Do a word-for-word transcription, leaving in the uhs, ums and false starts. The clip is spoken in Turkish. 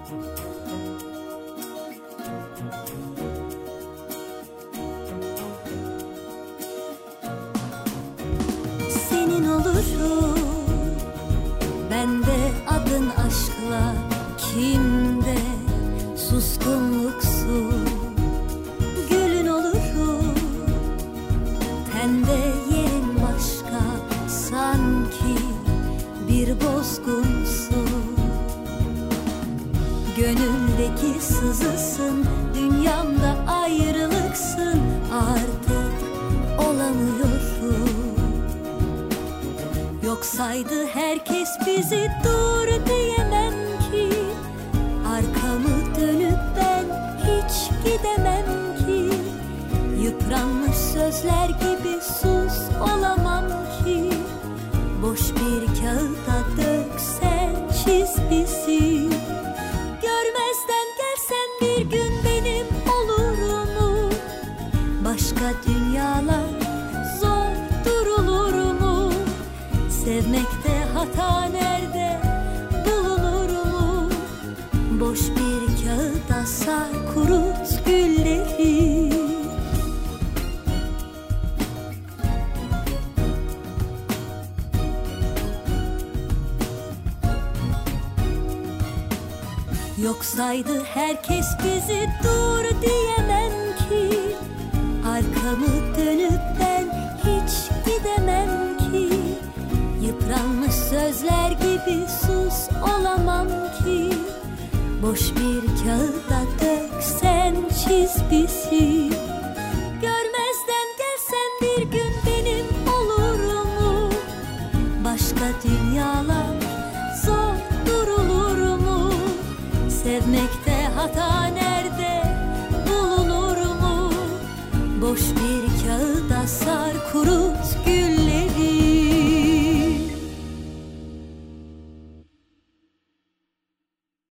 Senin olurum, ben de adın aşkla, kimde suskunluksun. Gülün olurum, tende yerin başka, sanki bir bozgunsun. Gönüldeki sızısın, dünyamda ayrılıksın, artık olamıyorum. Yoksaydı herkes bizi, dur diyemem ki. Arkamı dönüp ben hiç gidemem ki. Yıpranmış sözler gibi sus olamam ki. Boş bir kağıda döksen çiz bizi. Görmezden gelsen bir gün benim olurum. Başka dünyalar zor durulur mu? Sevmekte hata nerede bulunur mu? Boş bir kağıda sar kurut gülleri. Yoksaydı herkes bizi, dur diyemem ki. Arkamı dönüp ben hiç gidemem ki. Yıpranmış sözler gibi sus olamam ki. Boş bir kağıda döksen çiz bizi. Görmezden gelsen bir gün benim olurum. Başka dünyalar zor durulur mu? Sevmekte hata nerede bulunur mu? Boş bir